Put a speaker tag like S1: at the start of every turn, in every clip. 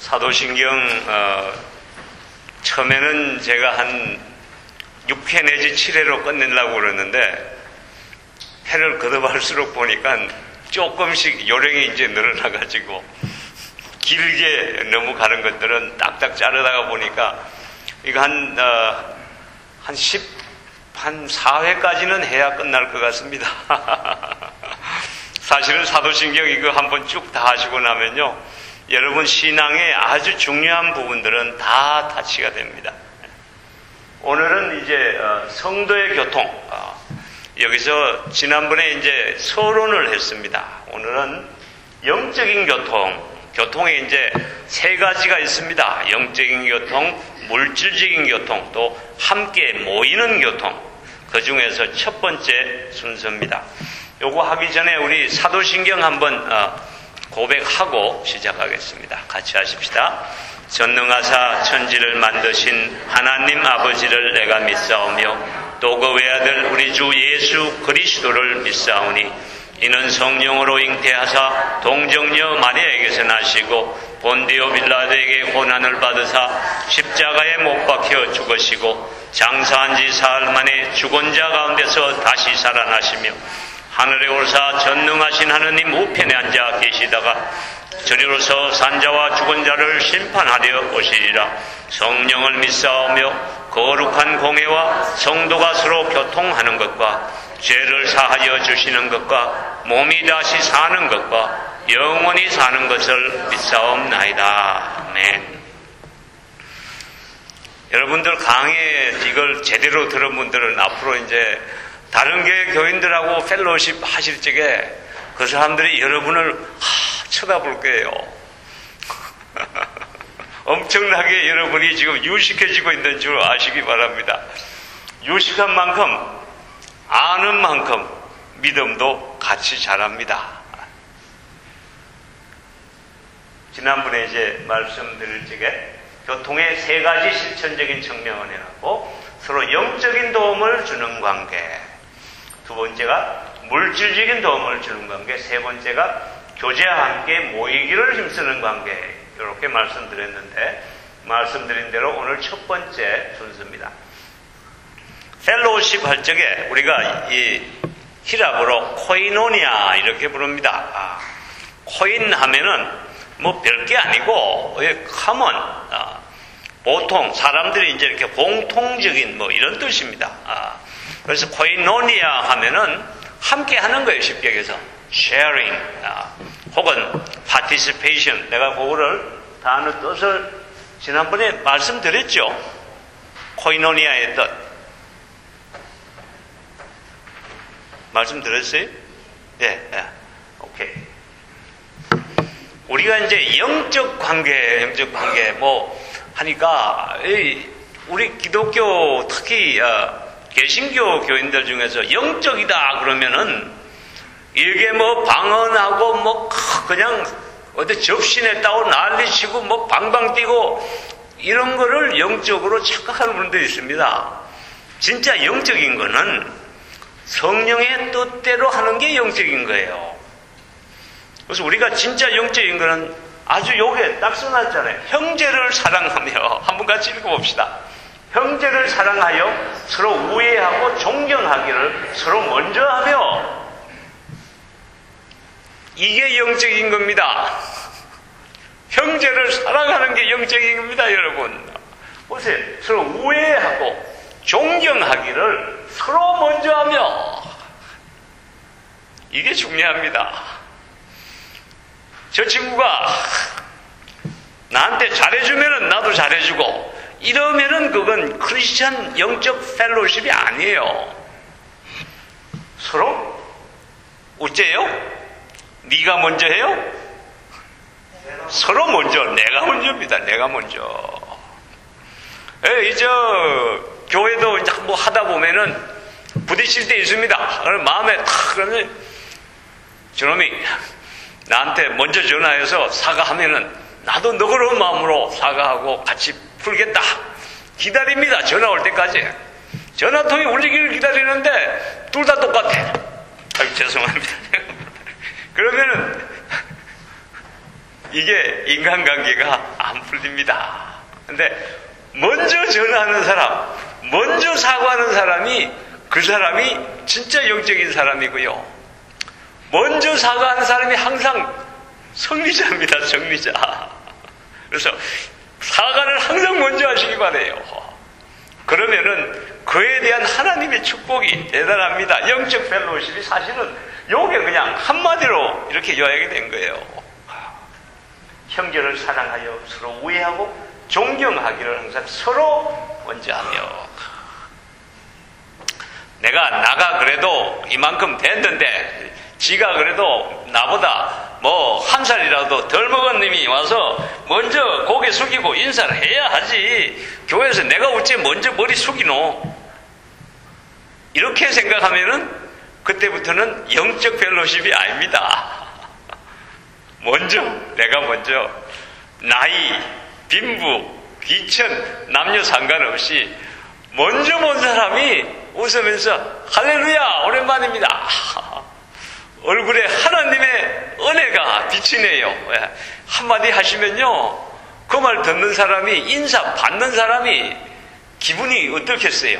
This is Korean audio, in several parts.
S1: 사도신경 처음에는 제가 한 6회 내지 7회로 끝내려고 그러는데 회를 거듭할수록 보니까 조금씩 요령이 이제 늘어나가지고 길게 너무 가는 것들은 딱딱 자르다가 보니까 이거 한 4회까지는 해야 끝날 것 같습니다. 사실은 사도신경 이거 한번 쭉 다 하시고 나면요, 여러분 신앙의 아주 중요한 부분들은 다 타치가 됩니다. 오늘은 이제 성도의 교통, 여기서 지난번에 이제 서론을 했습니다. 오늘은 영적인 교통에 이제 세 가지가 있습니다. 영적인 교통, 물질적인 교통, 또 함께 모이는 교통. 그 중에서 첫 번째 순서입니다. 요거 하기 전에 우리 사도신경 한번 고백하고 시작하겠습니다. 같이 하십시다. 전능하사 천지를 만드신 하나님 아버지를 내가 믿사오며 또 그 외아들 우리 주 예수 그리스도를 믿사오니 이는 성령으로 잉태하사 동정녀 마리아에게서 나시고 본디오 빌라도에게 고난을 받으사 십자가에 못 박혀 죽으시고 장사한 지 사흘 만에 죽은 자 가운데서 다시 살아나시며 하늘에 오르사 전능하신 하느님 우편에 앉아 계시다가 저리로서 산자와 죽은 자를 심판하려 오시리라. 성령을 믿사오며 거룩한 공회와 성도가 서로 교통하는 것과 죄를 사하여 주시는 것과 몸이 다시 사는 것과 영원히 사는 것을 믿사옵나이다. 아멘. 여러분들 강의 이걸 제대로 들은 분들은 앞으로 이제 다른 교회 교인들하고 펠로우십 하실 적에 그 사람들이 여러분을 쳐다볼 거예요. 엄청나게 여러분이 지금 유식해지고 있는 줄 아시기 바랍니다. 유식한 만큼 아는 만큼 믿음도 같이 자랍니다. 지난번에 이제 말씀드릴 적에 교통의 세 가지 실천적인 측면을 해놨고 서로 영적인 도움을 주는 관계, 두 번째가 물질적인 도움을 주는 관계, 세 번째가 교제와 함께 모이기를 힘쓰는 관계, 이렇게 말씀드렸는데 말씀드린 대로 오늘 첫 번째 순서입니다. 펠로우십 할 적에 우리가 이 히랍어로 코이노니아 이렇게 부릅니다. 코인 하면은 뭐 별게 아니고 커먼, 보통 사람들이 이제 이렇게 공통적인 뭐 이런 뜻입니다. 그래서 코이노니아 하면은 함께 하는 거예요. 쉽게 얘기해서 sharing, 혹은 participation. 내가 그거를 단어 뜻을 지난번에 말씀드렸죠. 코이노니아의 뜻 말씀드렸어요? 예, 오케이. 우리가 이제 영적 관계 뭐 하니까 우리 기독교 특히 개신교 교인들 중에서 영적이다 그러면은 이게 뭐 방언하고 뭐 그냥 어디 접신했다고 난리치고 뭐 방방 뛰고 이런 거를 영적으로 착각하는 분들이 있습니다. 진짜 영적인 거는 성령의 뜻대로 하는 게 영적인 거예요. 그래서 우리가 진짜 영적인 거는 아주 요게 딱 써놨잖아요. 형제를 사랑하며, 한번 같이 읽어봅시다. 형제를 사랑하여 서로 우애하고 존경하기를 서로 먼저 하며, 이게 영적인 겁니다. 형제를 사랑하는 게 영적인 겁니다, 여러분. 보세요. 서로 우애하고 존경하기를 서로 먼저 하며, 이게 중요합니다. 저 친구가 나한테 잘해주면은 나도 잘해주고 이러면은 그건 크리스천 영적 펠로우십이 아니에요. 서로 어째요? 네가 먼저 해요? 서로 먼저. 내가 먼저입니다. 내가 먼저. 교회도 이제 뭐 하다 보면은 부딪힐 때 있습니다. 마음에 탁 그러면 저놈이 나한테 먼저 전화해서 사과하면은 나도 너그러운 마음으로 사과하고 같이 풀겠다. 기다립니다. 전화 올 때까지. 전화통이 울리기를 기다리는데 둘 다 똑같아. 아유, 죄송합니다. 그러면은 이게 인간관계가 안 풀립니다. 근데 먼저 전하는 사람, 먼저 사과하는 사람이 그 사람이 진짜 영적인 사람이고요. 먼저 사과하는 사람이 항상 승리자입니다. 승리자. 그래서 사과를 항상 먼저 하시기 바래요. 그러면은 그에 대한 하나님의 축복이 대단합니다. 영적 펠로십이 사실은 요게 그냥 한마디로 이렇게 요약이 된 거예요. 형제를 사랑하여 서로 우애하고 존경하기를 항상 서로 먼저 하며. 나가 그래도 이만큼 됐는데 지가 그래도 나보다 뭐 한 살이라도 덜 먹은 님이 와서 먼저 고개 숙이고 인사를 해야 하지. 교회에서 내가 어째 먼저 머리 숙이노? 이렇게 생각하면은 그때부터는 영적 펠로십이 아닙니다. 내가 먼저 나이, 빈부, 귀천, 남녀 상관없이 먼저 본 사람이 웃으면서 할렐루야 오랜만입니다. 얼굴에 하나님의 은혜가 비치네요. 한마디 하시면요, 그 말 듣는 사람이, 인사 받는 사람이 기분이 어떻겠어요?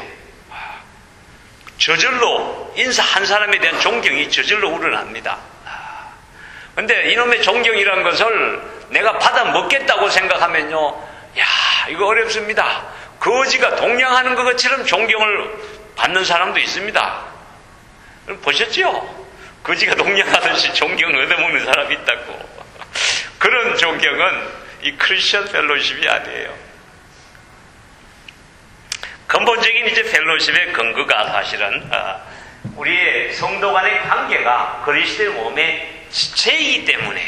S1: 저절로 인사한 사람에 대한 존경이 저절로 우러납니다. 근데 이놈의 존경이란 것을 내가 받아 먹겠다고 생각하면요, 야, 이거 어렵습니다. 거지가 동냥하는 것처럼 존경을 받는 사람도 있습니다. 보셨죠? 거지가 동냥하듯이 존경을 얻어먹는 사람이 있다고. 그런 존경은 이 크리스천 펠로십이 아니에요. 근본적인 이제 펠로십의 근거가 사실은 우리의 성도 간의 관계가 그리스도의 몸의 지체이기 때문에.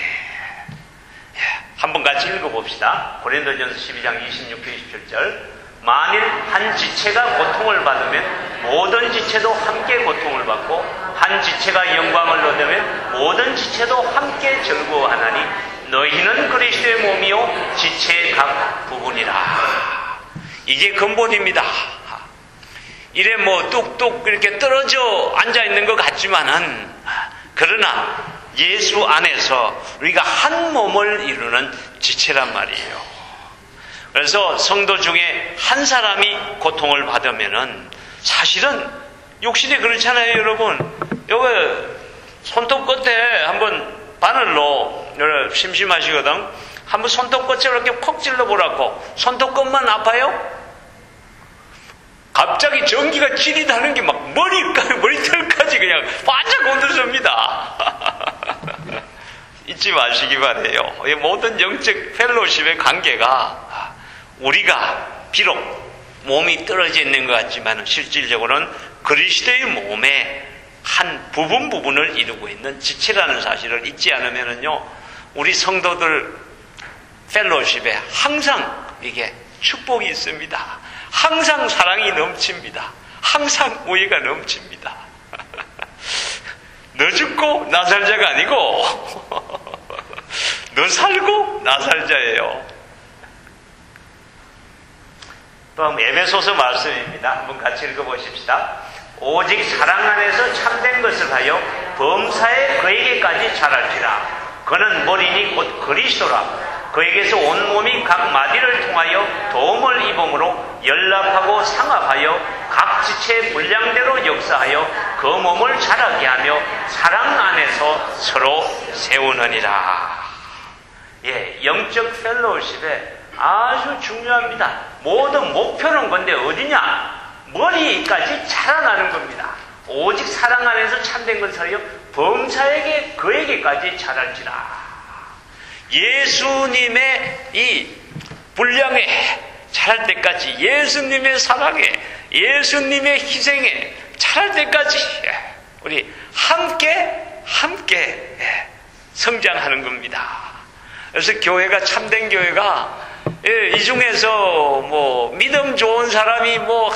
S1: 한번 같이 읽어봅시다. 고린도전서 12장 26절 27절. 만일 한 지체가 고통을 받으면 모든 지체도 함께 고통을 받고 한 지체가 영광을 얻으면 모든 지체도 함께 즐거워하나니 너희는 그리스도의 몸이요 지체의 각 부분이라. 이게 근본입니다. 이래 뭐 뚝뚝 이렇게 떨어져 앉아있는 것 같지만은, 그러나 예수 안에서 우리가 한 몸을 이루는 지체란 말이에요. 그래서 성도 중에 한 사람이 고통을 받으면은 사실은 육신이 그렇잖아요, 여러분. 여기 손톱 끝에 한번 바늘로 심심하시거든. 한번 손톱 끝에 이렇게 콕 찔러보라고. 손톱 끝만 아파요? 갑자기 전기가 찌릿하는 게 막 머리털까지 그냥 반짝 건드습니다. 잊지 마시기 바래요. 이 모든 영적 펠로십의 관계가 우리가 비록 몸이 떨어져 있는 것 같지만 실질적으로는 그리스도의 몸의 한 부분을 이루고 있는 지체라는 사실을 잊지 않으면요, 우리 성도들 펠로십에 항상 이게 축복이 있습니다. 항상 사랑이 넘칩니다. 항상 우애가 넘칩니다. 너 죽고 나 살자가 아니고 너 살고 나 살자예요. 또 에베소서 말씀입니다. 한번 같이 읽어보십시다. 오직 사랑 안에서 참된 것을 하여 범사에 그에게까지 자랄지라. 그는 머리니 곧 그리스도라. 그에게서 온 몸이 각 마디를 통하여 도움을 입음으로 연락하고 상합하여 각 지체의 분량대로 역사하여 그 몸을 자라게 하며 사랑 안에서 서로 세우느니라. 영적 펠로우십에 아주 중요합니다. 모든 목표는 건데 어디냐? 머리까지 자라나는 겁니다. 오직 사랑 안에서 참된 것을 하여 범사에게 그에게까지 자랄지라. 예수님의 이 분량에 자랄 때까지, 예수님의 사랑에, 예수님의 희생에 자랄 때까지 우리 함께 성장하는 겁니다. 그래서 교회가, 참된 교회가 이 중에서 뭐 믿음 좋은 사람이 뭐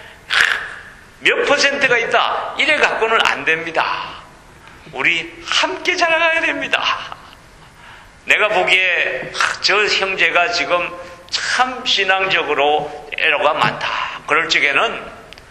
S1: 몇 퍼센트가 있다 이래 갖고는 안 됩니다. 우리 함께 자라가야 됩니다. 내가 보기에 저 형제가 지금 참 신앙적으로 에러가 많다. 그럴 적에는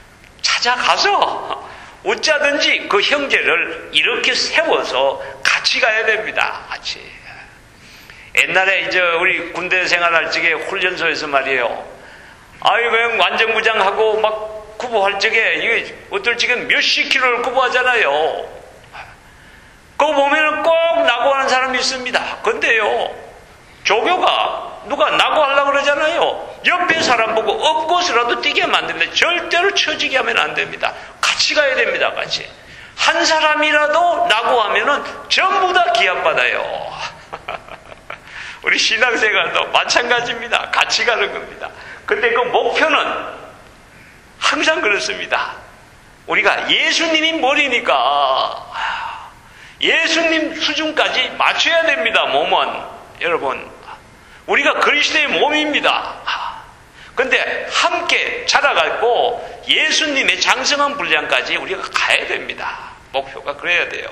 S1: 찾아가서 어쩌든지 그 형제를 이렇게 세워서 같이 가야 됩니다. 같이. 옛날에 이제 우리 군대 생활할 적에 훈련소에서 말이에요. 아유, 그냥 완전무장하고 막 구보할 적에, 이게 어떨 적엔 몇십 킬로를 구보하잖아요. 그거 보면은 꼭 낙오하는 사람이 있습니다. 근데요, 조교가 누가 낙오하려고 그러잖아요. 옆에 사람 보고 엎고서라도 뛰게 하면 안 됩니다. 절대로 처지게 하면 안 됩니다. 같이 가야 됩니다. 같이. 한 사람이라도 낙오하면은 전부 다 기합받아요. 우리 신앙생활도 마찬가지입니다. 같이 가는 겁니다. 근데 그 목표는 항상 그렇습니다. 우리가 예수님이 머리니까 예수님 수준까지 맞춰야 됩니다. 몸은. 여러분, 우리가 그리스도의 몸입니다. 근데 함께 자라가고 예수님의 장성한 분량까지 우리가 가야 됩니다. 목표가 그래야 돼요.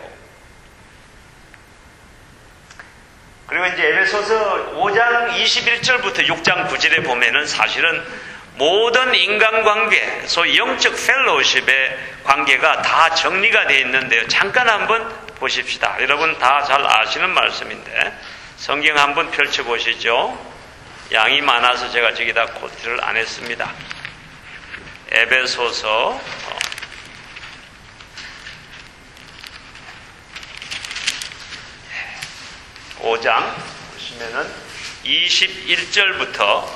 S1: 그리고 이제 에베소서 5장 21절부터 6장 9절에 보면은 사실은 모든 인간관계, 소위 영적 펠로우십의 관계가 다 정리가 되어 있는데요. 잠깐 한번 보십시다. 여러분 다 잘 아시는 말씀인데 성경 한번 펼쳐보시죠. 양이 많아서 제가 저기다 코트를 안 했습니다. 에베소서 5장 보시면은 21절부터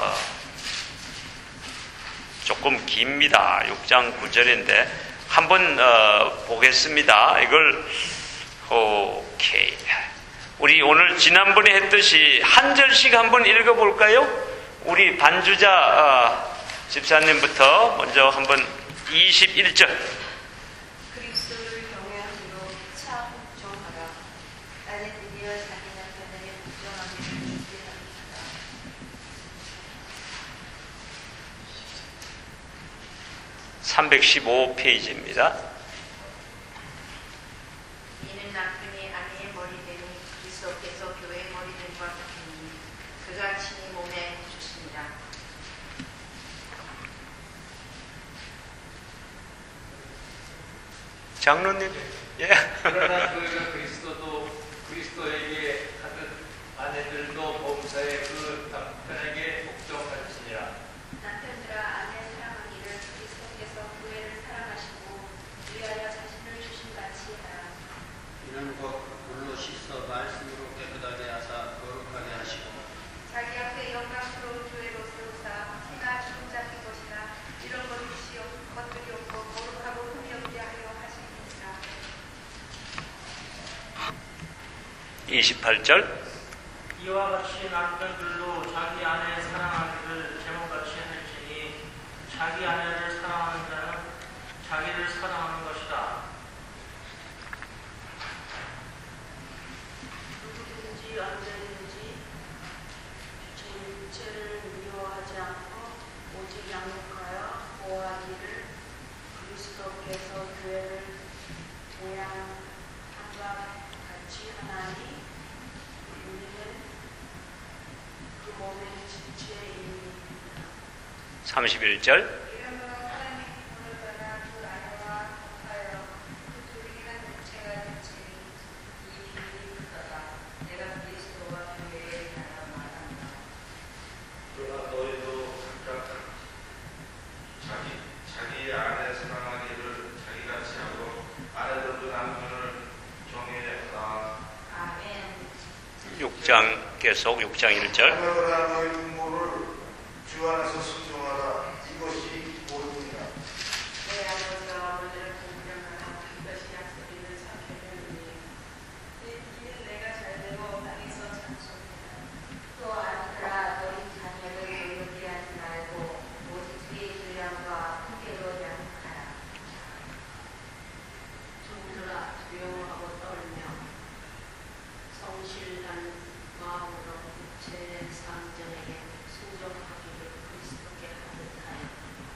S1: 조금 깁니다. 6장 9절인데 한번 보겠습니다. 이걸 오케이. 우리 오늘 지난번에 했듯이 한 절씩 한번 읽어볼까요? 우리 반주자 집사님부터 먼저 한번 21절.
S2: 그리스도를 경외함으로 차 복종하라. 아내들이여 자기 남편에게 복종하기를 주께 합니다.
S1: 315페이지입니다.
S2: 이는 남편이 아내의 머리되니 그리스도께서 교회의 머리됨과 같으니 그가 친히 몸에 주십니다.
S1: 장로님, 예.
S3: 그러나 교회가 그리스도에게 하듯 아내들도 범사에 그 남편에게 복종할지니라.
S2: 남편들아 아내 사랑하기를 그리스도께서 교회를 사랑하시고 위하여 자신을 주신같이 하라.
S4: 이는 곧 물로 씻어 말씀으로 깨끗하게 하사 거룩하게 하시고
S2: 자기 앞에 영광스러운 교회로 세우사 해가 주름잡힌 것이라 이런 것들이 없고 거룩하고 흠이 없게 하려 하시니라.
S1: 28절.
S5: 이와 같이 남편들도 자기 아내 사랑하기를 제목같이 할지니 자기 아내를 사랑하는 자는 자기를 사랑하는 것이다.
S2: 누구든지 언제든지 죄를 미워하지 않고 오직 양육하여 보호하기를 그리스도께서 교회를 모양함과 같이 하나니 우리는 그 몸의 지체입니다.
S1: 31절.
S2: 이러므로 하나님의 기쁨을 받아 그 아내와 합하여 그 둘이 한 육체가 되지니 이 비밀이 크도다. 내가 그리스도와 교회에 관하여 말한다.
S3: 그러나 너희도 각각 자기 아내 사랑하기를 자기같이 하고 아내들도 남편을 경외하라.
S2: 아멘.
S1: 6장 계속 6장 1절.
S6: 하늘과 너희 부모를 주 안에서 순종하라. 이것이 옳으니라.
S2: 내 아버지와 어머니를 공경하라. 이것이 약속 있는 사표이니 이는 내가 잘되고 땅에서 찬송이다. 또 아들아 너희 자녀를 놀게 하지 말고 오직 그의 분량과 함께로 양육하라. 종들아 두려워하고 떨며 성실한 마음으로 제 상전에게 순종하기를 그리스도께 하듯 하여.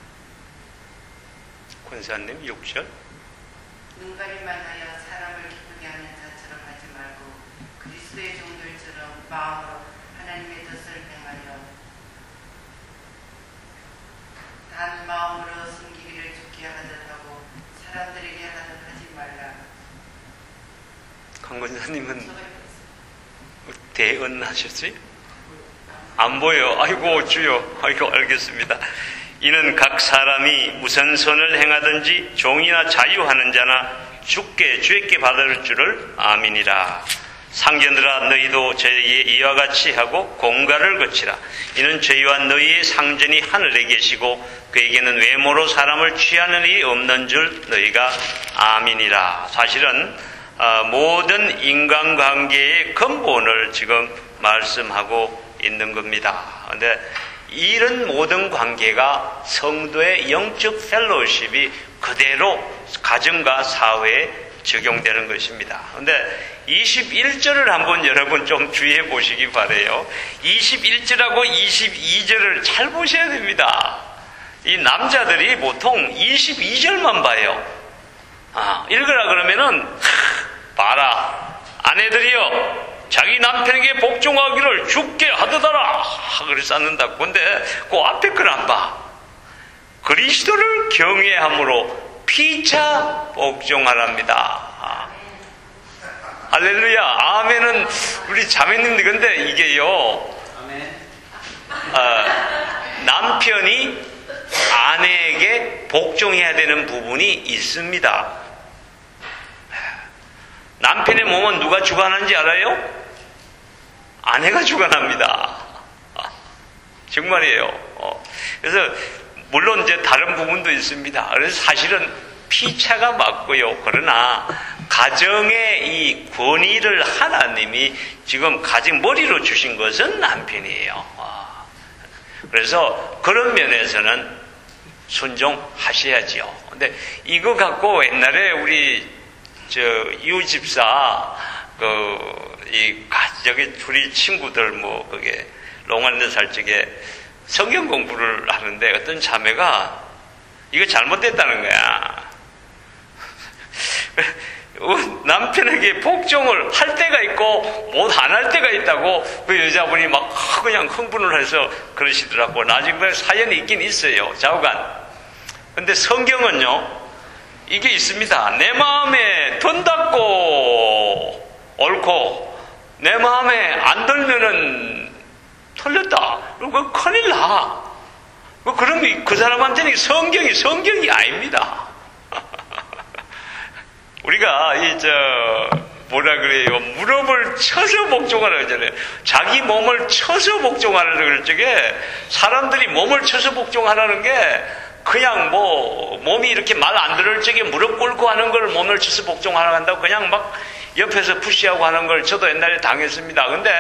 S1: 권사님 6절.
S7: 눈가림만 하여 사람을 기쁘게 하는 자처럼 하지 말고 그리스도의 종들처럼 마음으로 하나님의 뜻을 행하여 단 마음으로 숨기기를 좋게 하듯 하고 사람들에게 하듯 하지 말라.
S1: 강 권사님은
S7: 저가 있겠습니다.
S1: 대언하셨어요? 안 보여. 아이고 주여. 아이고 알겠습니다. 이는 각 사람이 무슨 선을 행하든지 종이나 자유하는 자나 주께 받을 줄을 아미니라. 상전들아 너희도 저희에게 이와 같이 하고 공갈을 거치라. 이는 저희와 너희의 상전이 하늘에 계시고 그에게는 외모로 사람을 취하는 일이 없는 줄 너희가 아미니라. 사실은 모든 인간관계의 근본을 지금 말씀하고 있는 겁니다. 그런데 이런 모든 관계가 성도의 영적 펠로우십이 그대로 가정과 사회에 적용되는 것입니다. 그런데 21절을 한번 여러분 좀 주의해 보시기 바라요. 21절하고 22절을 잘 보셔야 됩니다. 이 남자들이 보통 22절만 봐요. 읽으라 그러면은 봐라 아내들이여 자기 남편에게 복종하기를 주께 하듯하라 그래서 않는다. 근데 그 앞에 걸 안 봐. 그리스도를 경외함으로 피차 복종하랍니다. 할렐루야. 아멘은 우리 자매님들. 근데 이게요, 남편이 아내에게 복종해야 되는 부분이 있습니다. 남편의 몸은 누가 주관하는지 알아요? 아내가 주관합니다. 정말이에요. 그래서 물론 이제 다른 부분도 있습니다. 그래서 사실은 피차가 맞고요. 그러나 가정의 이 권위를 하나님이 지금 가진 머리로 주신 것은 남편이에요. 그래서 그런 면에서는 순종하셔야지요. 근데 이거 갖고 옛날에 우리 이웃집사 저기 둘이 친구들 그게 롱안대 살 적에 성경 공부를 하는데 어떤 자매가 이거 잘못됐다는 거야. 남편에게 복종을 할 때가 있고 못 안 할 때가 있다고 그 여자분이 막 그냥 흥분을 해서 그러시더라고. 나중에 사연이 있긴 있어요. 좌우간. 근데 성경은요 이게 있습니다. 내 마음에 든다고 옳고 내 마음에 안 들면은 틀렸다. 그거 큰일 나. 그러면 그 사람한테는 성경이 아닙니다. 우리가 뭐라 그래요? 무릎을 쳐서 복종하라 그러잖아요. 자기 몸을 쳐서 복종하라 그럴 적에 사람들이 몸을 쳐서 복종하라는 게 그냥 몸이 이렇게 말 안 들을 적에 무릎 꿇고 하는 걸 몸을 쳐서 복종하라 한다고 그냥 막 옆에서 푸시하고 하는 걸 저도 옛날에 당했습니다. 근데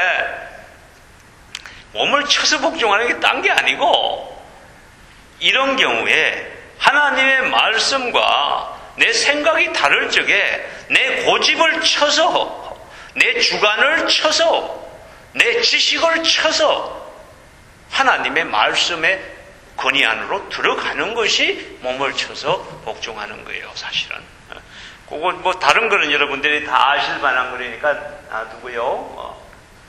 S1: 몸을 쳐서 복종하는 게 딴 게 아니고 이런 경우에 하나님의 말씀과 내 생각이 다를 적에 내 고집을 쳐서 내 주관을 쳐서 내 지식을 쳐서 하나님의 말씀의 권위 안으로 들어가는 것이 몸을 쳐서 복종하는 거예요. 사실은 그거 다른 거는 여러분들이 다 아실 만한 거니까 놔두고요.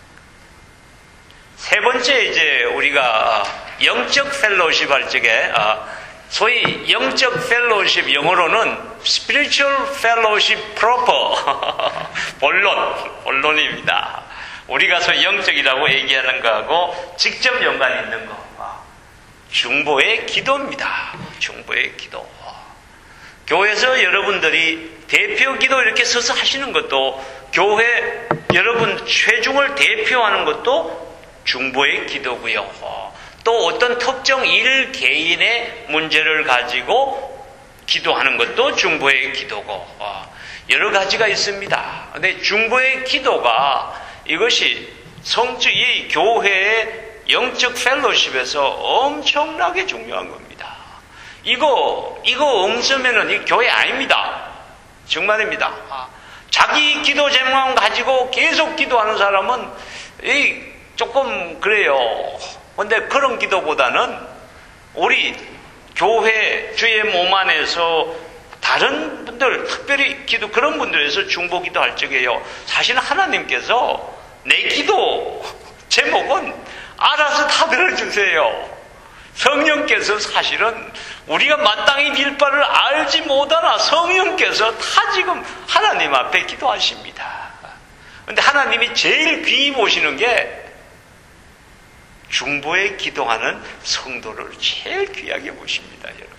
S1: 세 번째 우리가 영적 펠로우십 할 적에 소위 영적 펠로우십 영어로는 spiritual fellowship proper 본론입니다. 우리가 소위 영적이라고 얘기하는 거하고 직접 연관이 있는 거 중보의 기도입니다. 중보의 기도. 교회에서 여러분들이 대표 기도 이렇게 서서 하시는 것도 교회 여러분 최중을 대표하는 것도 중보의 기도고요. 또 어떤 특정 일 개인의 문제를 가지고 기도하는 것도 중보의 기도고 여러 가지가 있습니다. 근데 중보의 기도가 이것이 이 교회의 영적 펠로십에서 엄청나게 중요한 겁니다. 이거 없으면은 이 교회 아닙니다. 정말입니다. 자기 기도 제목만 가지고 계속 기도하는 사람은 조금 그래요. 근데 그런 기도보다는 우리 교회 주의 몸 안에서 다른 분들 특별히 그런 분들에서 중보 기도할 적에요. 사실 하나님께서 내 기도 제목은 알아서 다 들어주세요. 성령께서 사실은 우리가 마땅히 빌 바를 알지 못하나 성령께서 다 지금 하나님 앞에 기도하십니다. 근데 하나님이 제일 귀히 보시는 게 중보에 기도하는 성도를 제일 귀하게 보십니다, 여러분.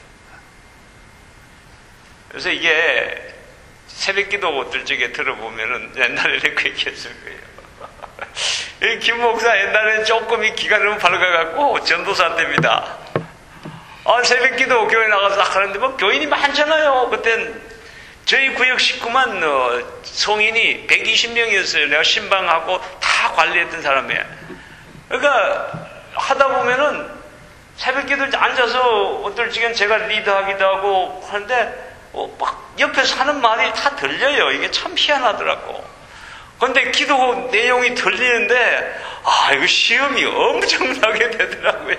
S1: 그래서 이게 새벽기도 들적에 들어보면은 옛날에는 그 얘기했을 거예요. 이 김 목사 옛날에 조금 이 기가 너무 밝아갖고 전도사 때입니다. 새벽기도 교회 나가서 하는데 뭐 교인이 많잖아요. 그땐 저희 구역 식구만 성인이 120명이었어요. 내가 신방하고 다 관리했던 사람이에요. 그러니까 하다 보면은 새벽기도 앉아서 어떨 적엔 제가 리드하기도 하고 하는데 막 옆에서 하는 말이 다 들려요. 이게 참 희한하더라고. 근데 기도 내용이 들리는데 이거 시험이 엄청나게 되더라고요.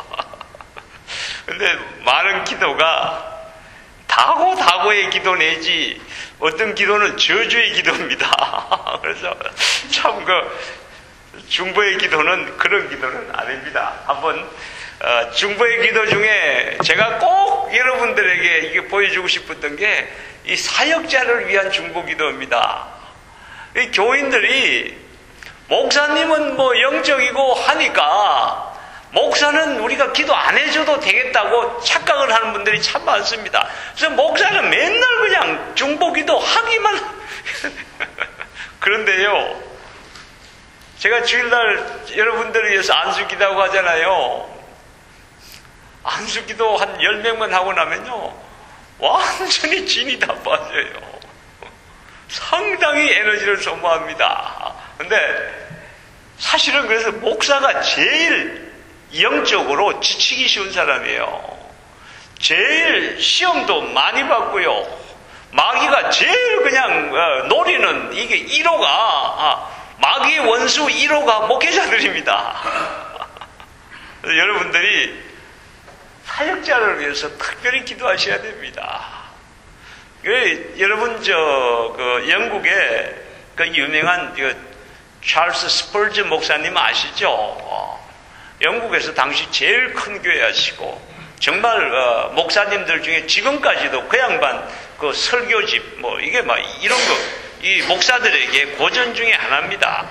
S1: 근데 많은 기도가 다고의 기도 내지 어떤 기도는 저주의 기도입니다. 그래서 참 중보의 기도는 그런 기도는 아닙니다. 한번 중보의 기도 중에 제가 꼭 여러분들에게 이게 보여주고 싶었던 게 이 사역자를 위한 중보 기도입니다. 이 교인들이 목사님은 뭐 영적이고 하니까 목사는 우리가 기도 안 해줘도 되겠다고 착각을 하는 분들이 참 많습니다. 그래서 목사는 맨날 그냥 중보 기도 하기만 그런데요, 제가 주일날 여러분들을 위해서 안수기도하고 하잖아요. 안수기도 한 10명만 하고 나면요 완전히 진이 다 빠져요. 상당히 에너지를 소모합니다. 근데 사실은 그래서 목사가 제일 영적으로 지치기 쉬운 사람이에요. 제일 시험도 많이 받고요. 마귀가 제일 그냥 노리는 이게 1호가 마귀의 원수 1호가 목회자들입니다. 여러분들이 사역자를 위해서 특별히 기도하셔야 됩니다. 여러분 영국의 그 유명한 찰스 스펄전 목사님 아시죠? 영국에서 당시 제일 큰 교회 하시고 정말 목사님들 중에 지금까지도 그 양반 그 설교집 뭐 이게 막 이런 거 이 목사들에게 고전 중에 하나입니다.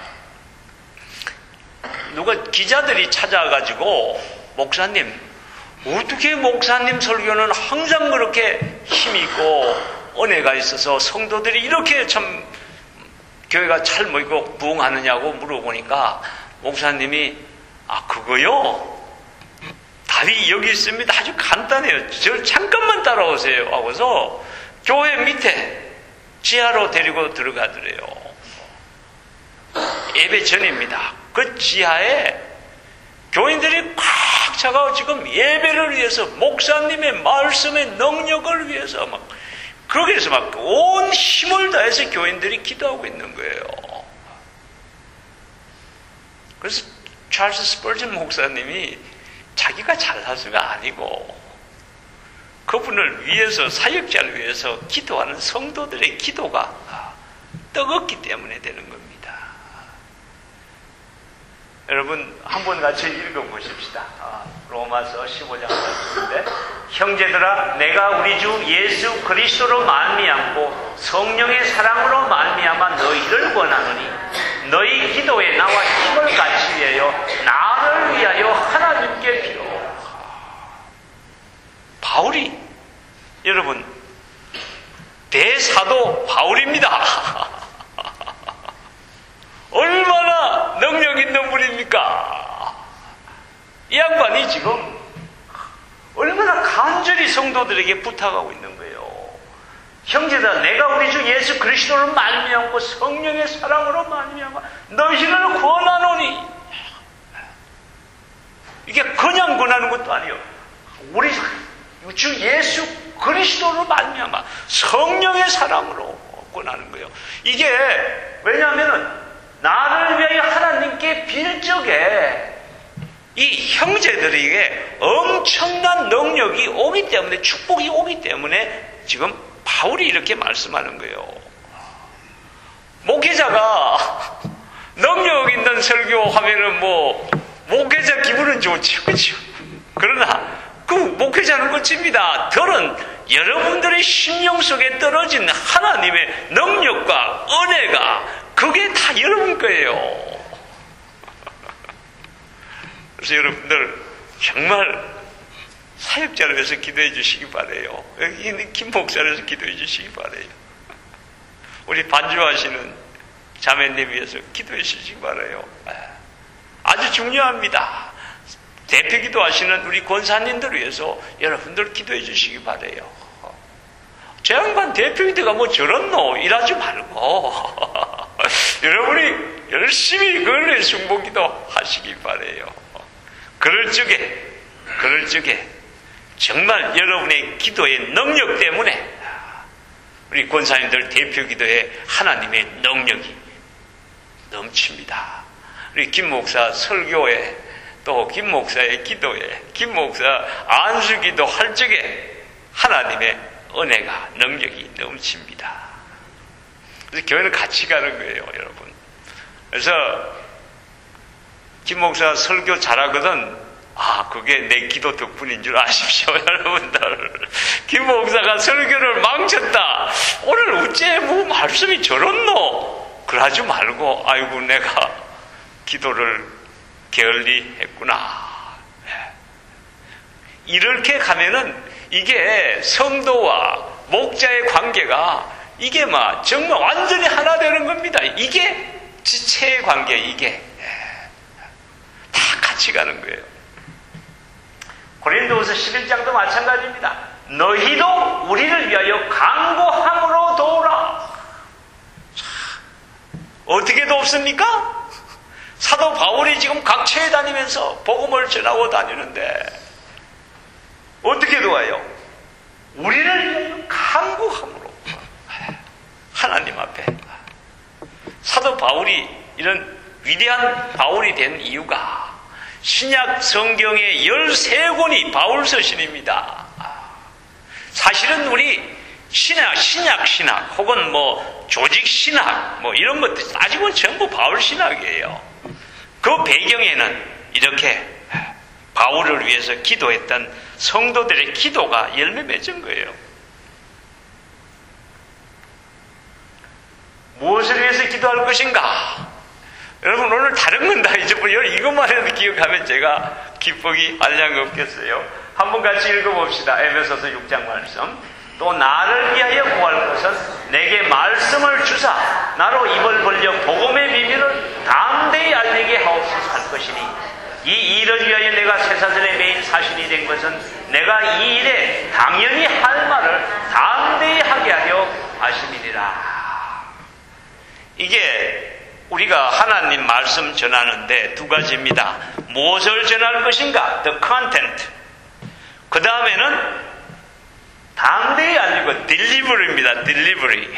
S1: 누가 기자들이 찾아가지고 목사님 어떻게 목사님 설교는 항상 그렇게 힘이 있고 은혜가 있어서 성도들이 이렇게 참 교회가 찰모이고 부흥하느냐고 물어보니까 목사님이 그거요? 답이 여기 있습니다. 아주 간단해요. 저 잠깐만 따라오세요 하고서 교회 밑에 지하로 데리고 들어가더래요. 예배 전입니다. 그 지하에 교인들이 꽉 차가워 지금 예배를 위해서 목사님의 말씀의 능력을 위해서 막 거기에서 막 온 힘을 다해서 교인들이 기도하고 있는 거예요. 그래서 찰스 스펄전 목사님이 자기가 잘나서가 아니고 그분을 위해서 사역자를 위해서 기도하는 성도들의 기도가 뜨겁기 때문에 되는 겁니다. 여러분 한번 같이 읽어보십시다. 로마서 15장 말씀인데 형제들아 내가 우리 주 예수 그리스도로 말미암고 성령의 사랑으로 말미암아 너희를 권하노니 너희 기도에 나와 힘을 같이 위하여 나를 위하여 하나님께 빌어. 바울이 여러분 대사도 바울입니다. 얼마나 능력 있는 분입니까? 이 양반이 지금 얼마나 간절히 성도들에게 부탁하고 있는 거예요. 형제들아 내가 우리 주 예수 그리스도를 말미암고 성령의 사랑으로 말미암아 너희를 권하노니 이게 그냥 권하는 것도 아니에요. 우리 주 예수 그리스도로 말미암아 성령의 사랑으로 권하는 거예요. 이게 왜냐하면 나를 위하여 하나님께 빌 적에 이 형제들에게 엄청난 능력이 오기 때문에 축복이 오기 때문에 지금 바울이 이렇게 말씀하는 거예요. 목회자가 능력 있는 설교하면은 뭐 목회자 기분은 좋죠, 그렇죠? 그러나 그 목회자는 끝입니다. 들은 여러분들의 심령 속에 떨어진 하나님의 능력과 은혜가 그게 다 여러분 거예요. 그래서 여러분들 정말 사역자를 위해서 기도해 주시기 바라요. 여기 있는 김 목사를 위해서 기도해 주시기 바라요. 우리 반주하시는 자매님 위해서 기도해 주시기 바라요. 아주 중요합니다. 대표 기도하시는 우리 권사님들 위해서 여러분들 기도해 주시기 바라요. 저 양반 대표 기도가 뭐 저렇노 일하지 말고 여러분이 열심히 그걸 위해 중보기도 하시기 바라요. 그럴 적에 정말 여러분의 기도의 능력 때문에 우리 권사님들 대표 기도에 하나님의 능력이 넘칩니다. 우리 김 목사 설교에 또 김 목사의 기도에 김 목사 안수 기도 할 적에 하나님의 은혜가 능력이 넘칩니다. 그래서 교회는 같이 가는 거예요, 여러분. 그래서 김 목사 설교 잘하거든. 그게 내 기도 덕분인 줄 아십시오, 여러분들. 김 목사가 설교를 망쳤다. 오늘 어째 뭐 말씀이 저렇노? 그러지 말고, 아이고, 내가 기도를 게을리 했구나. 이렇게 가면은 이게 성도와 목자의 관계가 이게 정말 완전히 하나 되는 겁니다. 이게 지체의 관계, 이게. 다 같이 가는 거예요. 고린도후서 11장도 마찬가지입니다. 너희도 우리를 위하여 간구함으로 도우라. 어떻게 돕습니까? 사도 바울이 지금 각처에 다니면서 복음을 전하고 다니는데 어떻게 도와요? 우리를 위하여 간구함으로. 하나님 앞에. 사도 바울이 이런 위대한 바울이 된 이유가 신약 성경의 13권이 바울 서신입니다. 사실은 우리 신약 혹은 조직 신학 이런 것들 따지면 전부 바울 신학이에요. 그 배경에는 이렇게 바울을 위해서 기도했던 성도들의 기도가 열매 맺은 거예요. 무엇을 위해서 기도할 것인가? 여러분 오늘 다른 건 다 잊어버려요. 이것만 해도 기억하면 제가 기쁘기 한량이 없겠어요. 한번 같이 읽어봅시다. 에베소서 6장 말씀. 또 나를 위하여 구할 것은 내게 말씀을 주사 나로 입을 벌려 복음의 비밀을 담대히 알리게 하옵소서 할 것이니 이 일을 위하여 내가 쇠사슬의 메인 사신이 된 것은 내가 이 일에 당연히 할 말을 담대히 하게 하려 하심이니라. 이게 우리가 하나님 말씀 전하는데 두 가지입니다. 무엇을 전할 것인가? The content. 그 다음에는 담대히 알리고 delivery입니다. delivery.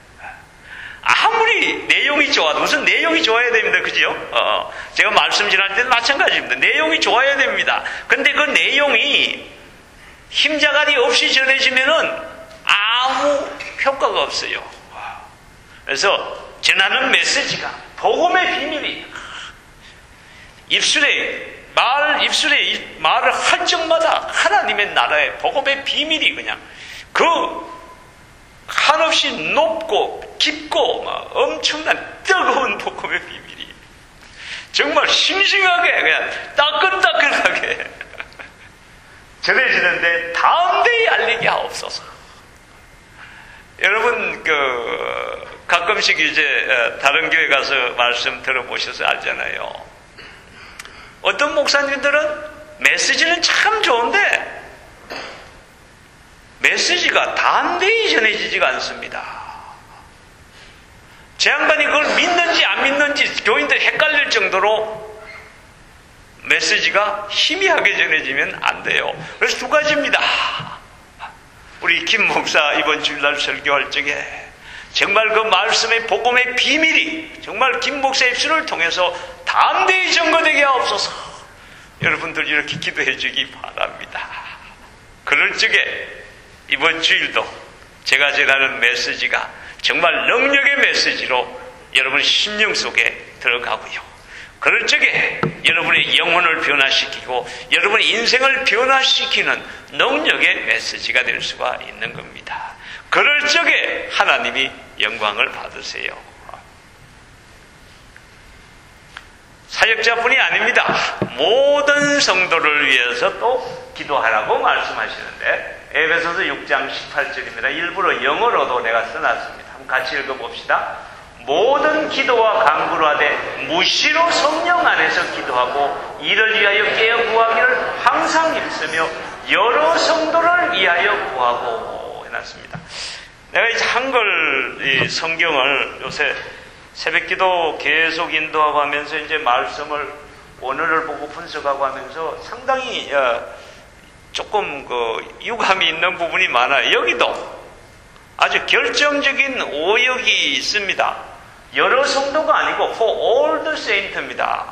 S1: 아무리 내용이 좋아도 무슨 내용이 좋아야 됩니다. 그죠? 제가 말씀 전할 때는 마찬가지입니다. 내용이 좋아야 됩니다. 근데 그 내용이 힘자갈이 없이 전해지면은 아무 효과가 없어요. 그래서 전하는 메시지가 복음의 비밀이 입술에 말을 할 적마다 하나님의 나라의 복음의 비밀이 그냥 그 한없이 높고 깊고 엄청난 뜨거운 복음의 비밀이 정말 싱싱하게 그냥 따끈따끈하게 전해지는데 담대히 알리게 하옵소서. 여러분 가끔씩 이제 다른 교회 가서 말씀 들어보셔서 알잖아요. 어떤 목사님들은 메시지는 참 좋은데 메시지가 담대히 전해지지가 않습니다. 제 양반이 그걸 믿는지 안 믿는지 교인들 헷갈릴 정도로 메시지가 희미하게 전해지면 안 돼요. 그래서 두 가지입니다. 우리 김 목사 이번 주일날 설교할 적에 정말 그 말씀의 복음의 비밀이 정말 김 목사의 입술을 통해서 담대히 증거되게 하옵소서. 여러분들 이렇게 기도해 주기 바랍니다. 그럴 적에 이번 주일도 제가 전하는 메시지가 정말 능력의 메시지로 여러분 심령 속에 들어가고요. 그럴 적에 여러분의 영혼을 변화시키고 여러분의 인생을 변화시키는 능력의 메시지가 될 수가 있는 겁니다. 그럴 적에 하나님이 영광을 받으세요. 사역자뿐이 아닙니다. 모든 성도를 위해서 또 기도하라고 말씀하시는데 에베소서 6장 18절입니다. 일부러 영어로도 내가 써놨습니다. 한번 같이 읽어봅시다. 모든 기도와 간구로 하되 무시로 성령 안에서 기도하고 이를 위하여 깨어 구하기를 항상 힘쓰며 여러 성도를 위하여 구하고 해놨습니다. 내가 이제 한글 이 성경을 요새 새벽기도 계속 인도하고 하면서 이제 말씀을 원어를 보고 분석하고 하면서 상당히 조금 유감이 있는 부분이 많아요. 여기도 아주 결정적인 오역이 있습니다. 여러 성도가 아니고 for all the saint입니다.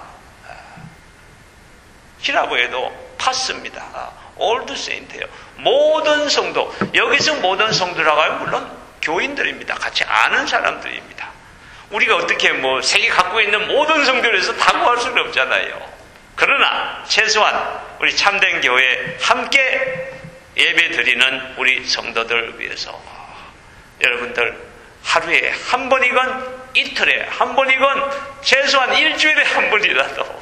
S1: 히라보에도 파스입니다. all the saint예요. 모든 성도. 여기서 모든 성도라고 하면 물론 교인들입니다. 같이 아는 사람들입니다. 우리가 어떻게 세계 갖고 있는 모든 성도에서 다 구할 수는 없잖아요. 그러나 최소한 우리 참된 교회에 함께 예배 드리는 우리 성도들을 위해서 여러분들 하루에 한 번이건 이틀에 한 번이건 최소한 일주일에 한 번이라도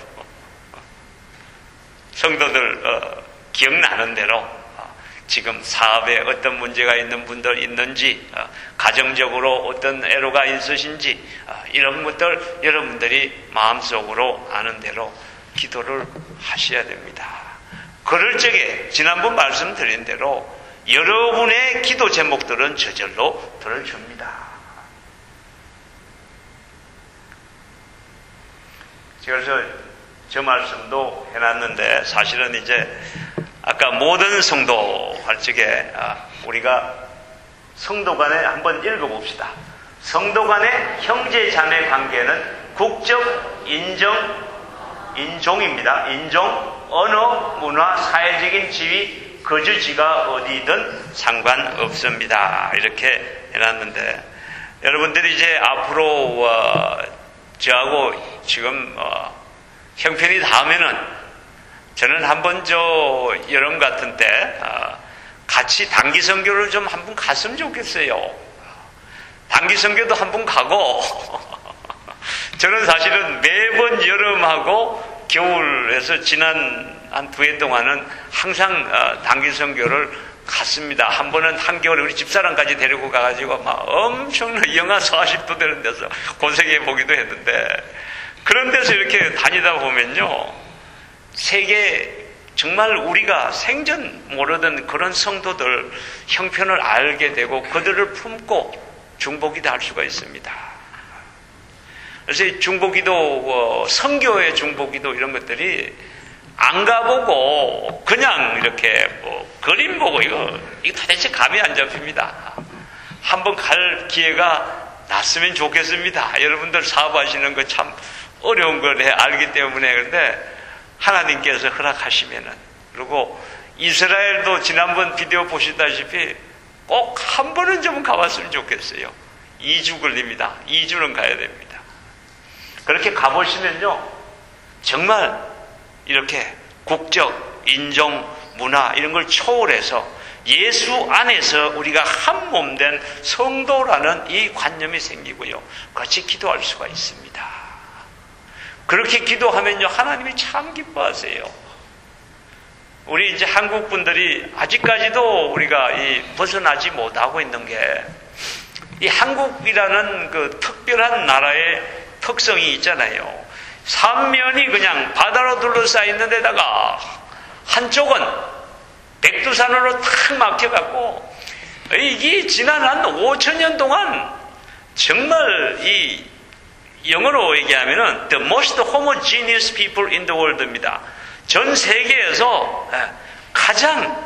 S1: 성도들 기억나는 대로 지금 사업에 어떤 문제가 있는 분들 있는지, 가정적으로 어떤 애로가 있으신지, 이런 것들 여러분들이 마음속으로 아는 대로 기도를 하셔야 됩니다. 그럴 적에 지난번 말씀드린 대로 여러분의 기도 제목들은 저절로 들어줍니다. 그래서 저 말씀도 해놨는데 사실은 이제 아까 모든 성도 할 적에 우리가 성도 간에 한번 읽어봅시다. 성도 간의 형제 자매 관계는 국적, 인종입니다. 인종, 언어, 문화, 사회적인 지위, 거주지가 어디든 상관없습니다. 이렇게 해놨는데 여러분들이 이제 앞으로 저하고 지금 형편이 닿으면은 저는 한번 여름 같은 때 같이 단기 선교를 좀 한번 갔으면 좋겠어요. 단기 선교도 한번 가고 저는 사실은 매번 여름하고 겨울에서 지난 한 2해 동안은 항상 단기 선교를 갔습니다. 한 번은 한겨울에 우리 집사람까지 데리고 가가지고 막 엄청난 영하 40도 되는 데서 고생해 보기도 했는데 그런 데서 이렇게 다니다 보면요. 세계 정말 우리가 생전 모르던 그런 성도들 형편을 알게 되고 그들을 품고 중보기도 할 수가 있습니다. 그래서 중보기도, 선교의 중보기도 이런 것들이 안 가보고 그냥 이렇게 그림 보고 이거 도대체 감이 안 잡힙니다. 한번 갈 기회가 났으면 좋겠습니다. 여러분들 사업하시는 거 참 어려운 걸 알기 때문에. 그런데 하나님께서 허락하시면은, 그리고 이스라엘도 지난번 비디오 보시다시피 꼭 한 번은 좀 가봤으면 좋겠어요. 2주 걸립니다. 2주는 가야 됩니다. 그렇게 가보시면요, 정말 이렇게 국적, 인종, 문화 이런 걸 초월해서 예수 안에서 우리가 한 몸 된 성도라는 이 관념이 생기고요, 같이 기도할 수가 있습니다. 그렇게 기도하면요, 하나님이 참 기뻐하세요. 우리 이제 한국 분들이 아직까지도 우리가 벗어나지 못하고 있는 게, 이 한국이라는 그 특별한 나라의 특성이 있잖아요. 삼면이 그냥 바다로 둘러싸여 있는 데다가 한쪽은 백두산으로 탁 막혀갖고, 이게 지난 한 5,000년 동안 정말 영어로 얘기하면은 the most homogeneous people in the world입니다. 전 세계에서 가장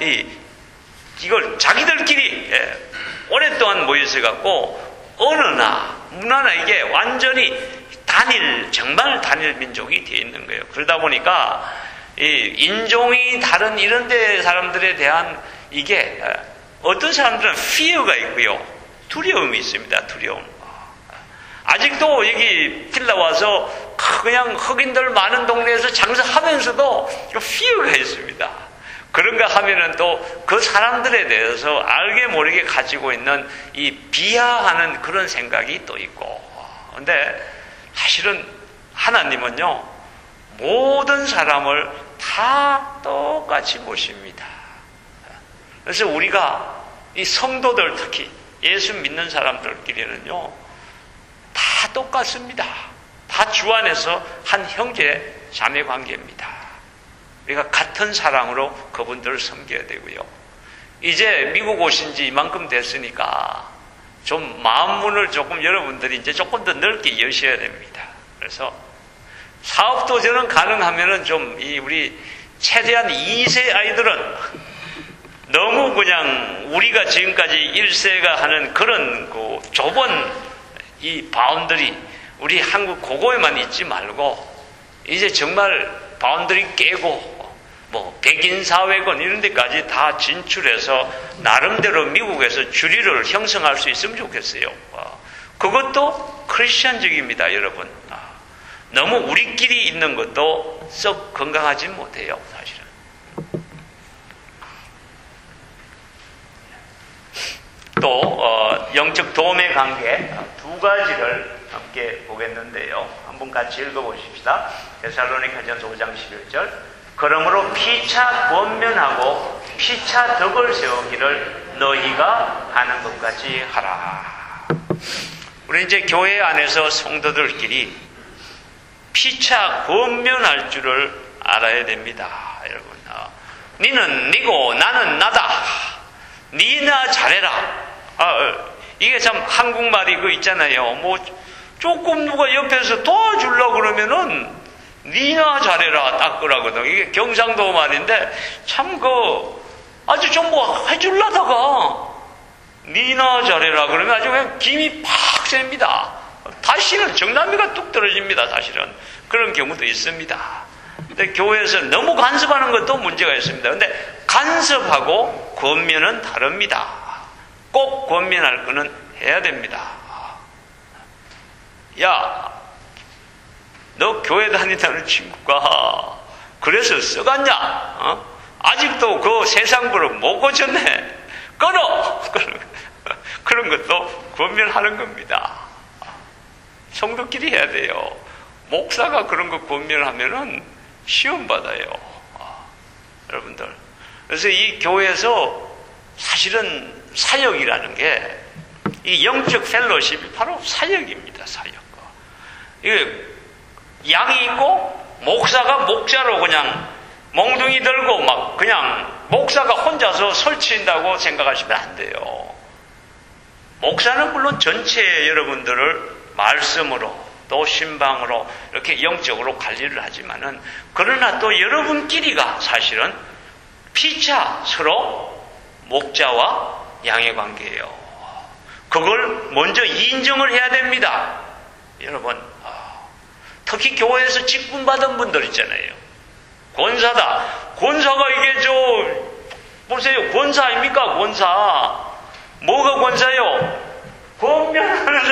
S1: 이걸 자기들끼리 오랫동안 모여서 갖고 언어나 문화나 이게 완전히 정말 단일 민족이 되어 있는 거예요. 그러다 보니까 인종이 다른 이런 데 사람들에 대한 이게 어떤 사람들은 fear가 있고요, 두려움이 있습니다. 두려움. 아직도 여기 필라 와서 그냥 흑인들 많은 동네에서 장사하면서도 fear가 있습니다. 그런가 하면은 또 그 사람들에 대해서 알게 모르게 가지고 있는 이 비하하는 그런 생각이 또 있고. 근데 사실은 하나님은요, 모든 사람을 다 똑같이 모십니다. 그래서 우리가 이 성도들 특히 예수 믿는 사람들끼리는요, 다 똑같습니다. 다 주 안에서 한 형제 자매 관계입니다. 우리가 같은 사랑으로 그분들을 섬겨야 되고요. 이제 미국 오신 지 이만큼 됐으니까 좀 마음문을 조금 여러분들이 이제 조금 더 넓게 여셔야 됩니다. 그래서 사업도 저는 가능하면은 좀 우리 최대한 2세 아이들은 너무 그냥 우리가 지금까지 1세가 하는 그런 그 좁은 이 바운더리, 우리 한국 고거에만 있지 말고 이제 정말 바운더리 깨고 뭐 백인 사회권 이런 데까지 다 진출해서 나름대로 미국에서 주류를 형성할 수 있으면 좋겠어요. 그것도 크리스천적입니다, 여러분. 너무 우리끼리 있는 것도 썩 건강하지 못해요, 사실은. 또 영적 도움의 관계 두 가지를 함께 보겠는데요. 한번 같이 읽어보십시다. 데살로니가전서 5장 11절. 그러므로 피차 권면하고 피차 덕을 세우기를 너희가 하는 것 같이 하라. 우리 이제 교회 안에서 성도들끼리 피차 권면할 줄을 알아야 됩니다, 여러분. 니는 니고 나는 나다. 니나 잘해라. 이게 참 한국말이 그 있잖아요. 뭐 조금 누가 옆에서 도와주려고 그러면은 니나 잘해라 딱 그러거든. 이게 경상도 말인데 참 아주 좀 뭐 해주려다가 니나 잘해라 그러면 아주 그냥 김이 팍 셉니다. 다시는 정남이가 뚝 떨어집니다. 사실은 그런 경우도 있습니다. 근데 교회에서 너무 간섭하는 것도 문제가 있습니다. 근데 간섭하고 권면은 다릅니다. 꼭 권면할 거는 해야 됩니다. 야, 너 교회 다닌다는 친구가 그래서 써갔냐? 아직도 그 세상 버릇 못 고쳤네. 끊어! 그런 것도 권면하는 겁니다. 성도끼리 해야 돼요. 목사가 그런 거 권면하면은 시험 받아요. 여러분들. 그래서 이 교회에서 사실은 사역이라는 게 이 영적 펠로십이 바로 사역입니다. 사역. 이게 양이 있고 목사가 목자로 그냥 몽둥이 들고 막 그냥 목사가 혼자서 설치한다고 생각하시면 안 돼요. 목사는 물론 전체 여러분들을 말씀으로 또 신방으로 이렇게 영적으로 관리를 하지만은 그러나 또 여러분끼리가 사실은 피차 서로 목자와 양의 관계예요. 그걸 먼저 인정을 해야 됩니다. 여러분, 특히 교회에서 직분 받은 분들 있잖아요. 권사다. 권사가 이게 보세요. 권사 아닙니까? 권사. 뭐가 권사요? 권면하는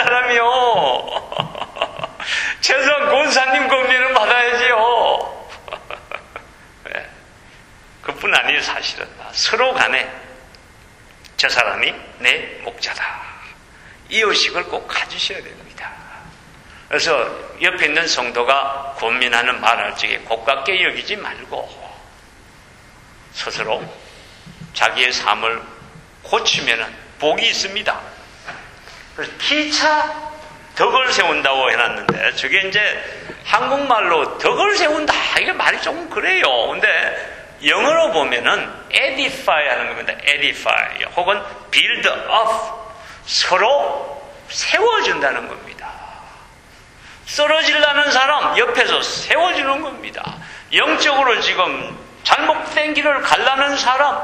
S1: 사람이요. 최소한 권사님 권면을 받아야지요. 네. 그뿐 아니에요, 사실은. 서로 간에 저 사람이 내 목자다. 이 의식을 꼭 가지셔야 됩니다. 그래서 옆에 있는 성도가 권면하는 말할 적에 고깝게 여기지 말고 스스로 자기의 삶을 고치면 복이 있습니다. 그래서 피차 덕을 세운다고 해놨는데 저게 이제 한국말로 덕을 세운다 이게 말이 조금 그래요. 근데 영어로 보면은 edify 하는 겁니다. edify 혹은 build up 서로 세워준다는 겁니다. 쓰러질라는 사람 옆에서 세워주는 겁니다. 영적으로 지금 잘못된 길을 가려는 사람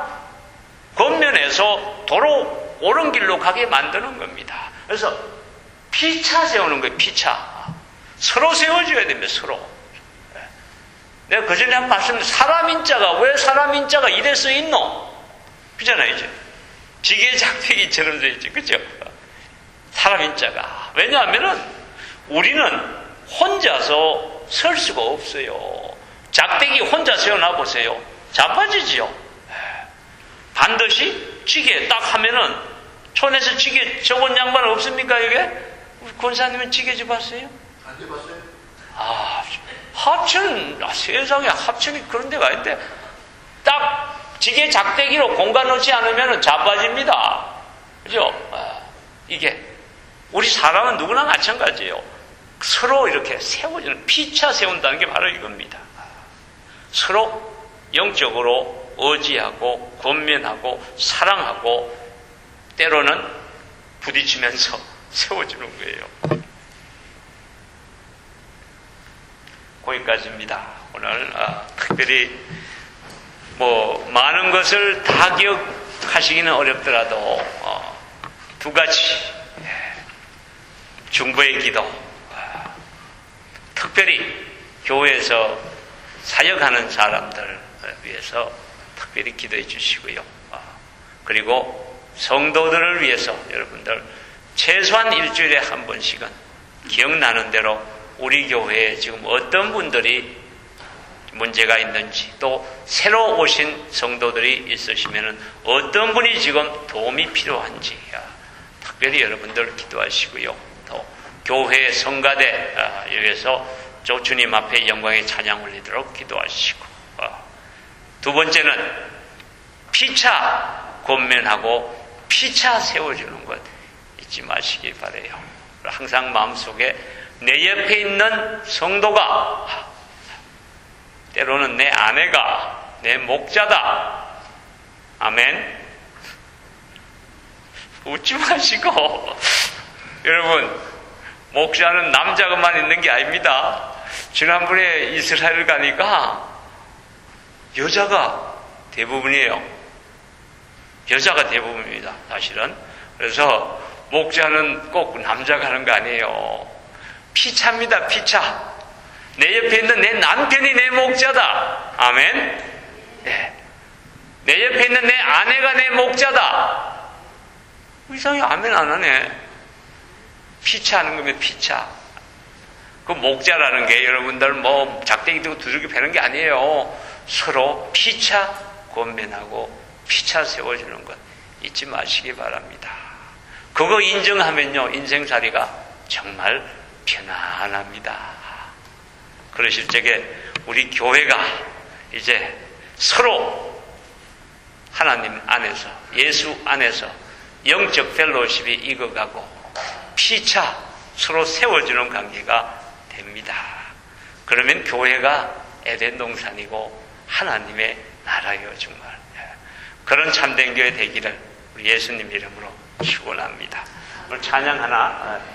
S1: 겉면에서 도로 옳은 길로 가게 만드는 겁니다. 그래서 피차 세우는 거예요. 피차. 서로 세워줘야 됩니다. 서로. 내가 그전에 한 말씀 사람 인자가 왜 사람 인자가 이래 써 있노? 그잖아요. 이제 지게 작대기처럼 써 있지. 그죠? 사람 인자가. 왜냐하면은 우리는 혼자서 설 수가 없어요. 작대기 혼자 세워놔 보세요. 자빠지지요. 반드시 찌개 딱 하면은 촌에서 찌개 저건 양반 없습니까 이게? 우리 권사님은 찌개 집 봤어요?
S6: 안 해봤어요?
S1: 세상에 합천이 그런 데가 있는데 딱 지게 작대기로 공간 넣지 않으면 자빠집니다. 그죠? 이게 우리 사람은 누구나 마찬가지예요. 서로 이렇게 세워지는, 피차 세운다는 게 바로 이겁니다. 서로 영적으로 의지하고 권면하고 사랑하고 때로는 부딪히면서 세워주는 거예요. 거기까지입니다. 오늘 특별히 많은 것을 다 기억하시기는 어렵더라도 두 가지 중보의 기도, 특별히 교회에서 사역하는 사람들을 위해서 특별히 기도해 주시고요. 그리고 성도들을 위해서 여러분들 최소한 일주일에 한 번씩은 기억나는 대로 우리 교회에 지금 어떤 분들이 문제가 있는지, 또 새로 오신 성도들이 있으시면 어떤 분이 지금 도움이 필요한지 특별히 여러분들 기도하시고요. 또 교회 성가대 위해서 주님 앞에 영광의 찬양 올리도록 기도하시고, 두 번째는 피차 권면하고 피차 세워주는 것 잊지 마시기 바라요. 항상 마음속에 내 옆에 있는 성도가, 때로는 내 아내가 내 목자다. 아멘. 웃지 마시고, 여러분, 목자는 남자가만 있는 게 아닙니다. 지난번에 이스라엘 가니까 여자가 대부분이에요. 여자가 대부분입니다, 사실은. 그래서 목자는 꼭 남자가 하는 거 아니에요. 피차입니다, 피차. 내 옆에 있는 내 남편이 내 목자다. 아멘. 네. 내 옆에 있는 내 아내가 내 목자다. 이상하게 아멘 안 하네. 피차하는 거면 피차. 그 목자라는 게 여러분들 작대기 들고 두들겨 패는 게 아니에요. 서로 피차 권면하고 피차 세워주는 것 잊지 마시기 바랍니다. 그거 인정하면요, 인생살이가 정말 편안합니다. 그러실 적에 우리 교회가 이제 서로 하나님 안에서, 예수 안에서 영적 펠로십이 익어가고 피차 서로 세워주는 관계가 됩니다. 그러면 교회가 에덴 동산이고 하나님의 나라예요, 정말. 그런 참된 교회 되기를 우리 예수님 이름으로 축원합니다. 오늘 찬양 하나